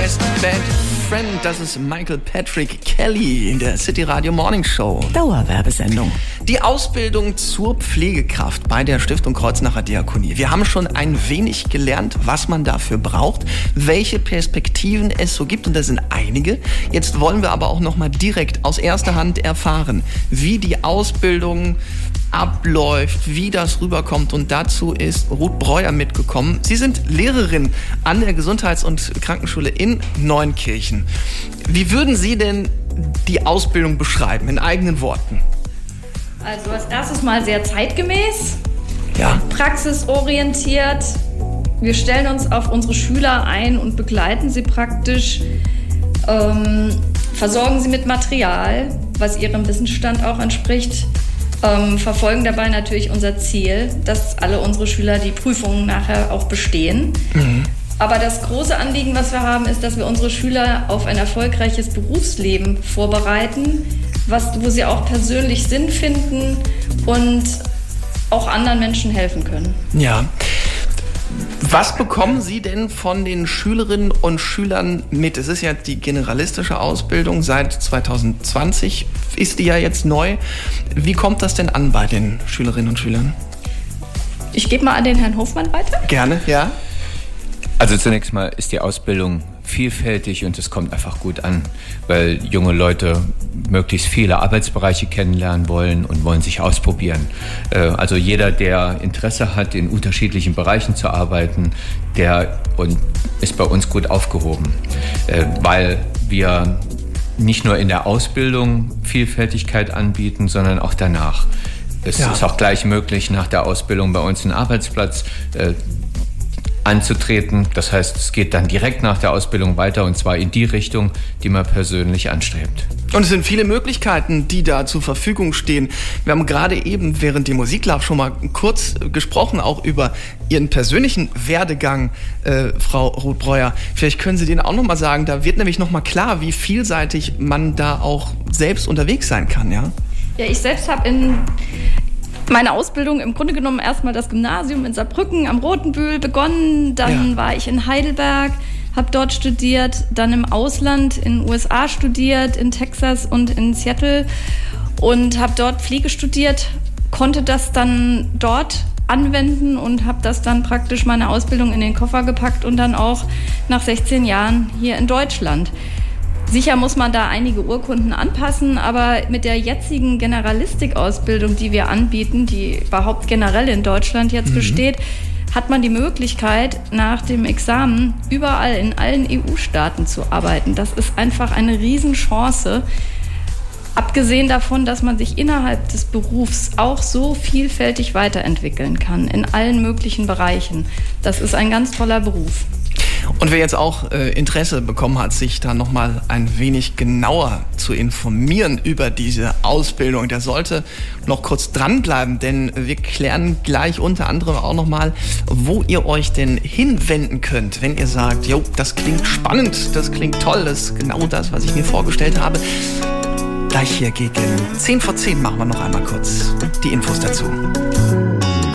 Best Bad Friend, das ist Michael Patrick Kelly in der City Radio Morning Show. Dauerwerbesendung. Die Ausbildung zur Pflegekraft bei der Stiftung Kreuznacher Diakonie. Wir haben schon ein wenig gelernt, was man dafür braucht, welche Perspektiven es so gibt, und das sind einige. Jetzt wollen wir aber auch noch mal direkt aus erster Hand erfahren, wie die Ausbildung abläuft, wie das rüberkommt, und dazu ist Ruth Breuer mitgekommen. Sie sind Lehrerin an der Gesundheits- und Krankenschule in Neunkirchen. Wie würden Sie denn die Ausbildung beschreiben, in eigenen Worten? Also als erstes mal sehr zeitgemäß, Ja. praxisorientiert. Wir stellen uns auf unsere Schüler ein und begleiten sie praktisch, versorgen sie mit Material, was ihrem Wissensstand auch entspricht, verfolgen dabei natürlich unser Ziel, dass alle unsere Schüler die Prüfungen nachher auch bestehen. Aber das große Anliegen, was wir haben, ist, dass wir unsere Schüler auf ein erfolgreiches Berufsleben vorbereiten, wo sie auch persönlich Sinn finden und auch anderen Menschen helfen können. Ja. Was bekommen Sie denn von den Schülerinnen und Schülern mit? Es ist ja die generalistische Ausbildung, seit 2020 ist die ja jetzt neu. Wie kommt das denn an bei den Schülerinnen und Schülern? Ich gebe mal an den Herrn Hofmann weiter. Gerne, ja. Also zunächst mal ist die Ausbildung vielfältig und es kommt einfach gut an, weil junge Leute möglichst viele Arbeitsbereiche kennenlernen wollen und wollen sich ausprobieren. Also jeder, der Interesse hat, in unterschiedlichen Bereichen zu arbeiten, der ist bei uns gut aufgehoben, weil wir nicht nur in der Ausbildung Vielfältigkeit anbieten, sondern auch danach. Es ist auch gleich möglich, nach der Ausbildung bei uns einen Arbeitsplatz anzutreten. Das heißt, es geht dann direkt nach der Ausbildung weiter, und zwar in die Richtung, die man persönlich anstrebt. Und es sind viele Möglichkeiten, die da zur Verfügung stehen. Wir haben gerade eben während dem Musiklab schon mal kurz gesprochen, auch über Ihren persönlichen Werdegang, Frau Ruth Breuer. Vielleicht können Sie den auch noch mal sagen. Da wird nämlich noch mal klar, wie vielseitig man da auch selbst unterwegs sein kann, ja? Ja, ich selbst habe in meine Ausbildung im Grunde genommen erstmal das Gymnasium in Saarbrücken am Rotenbühl begonnen. Dann war ich in Heidelberg, habe dort studiert, dann im Ausland in den USA studiert, in Texas und in Seattle, und habe dort Pflege studiert, konnte das dann dort anwenden und habe das dann praktisch meine Ausbildung in den Koffer gepackt und dann auch nach 16 Jahren hier in Deutschland. Sicher muss man da einige Urkunden anpassen, aber mit der jetzigen Generalistik-Ausbildung, die wir anbieten, die überhaupt generell in Deutschland jetzt besteht, hat man die Möglichkeit, nach dem Examen überall in allen EU-Staaten zu arbeiten. Das ist einfach eine Riesenchance. Abgesehen davon, dass man sich innerhalb des Berufs auch so vielfältig weiterentwickeln kann, in allen möglichen Bereichen. Das ist ein ganz toller Beruf. Und wer jetzt auch Interesse bekommen hat, sich da nochmal ein wenig genauer zu informieren über diese Ausbildung, der sollte noch kurz dranbleiben, denn wir klären gleich unter anderem auch nochmal, wo ihr euch denn hinwenden könnt, wenn ihr sagt, jo, das klingt spannend, das klingt toll, das ist genau das, was ich mir vorgestellt habe. Gleich hier gegen 10 vor 10 machen wir noch einmal kurz die Infos dazu.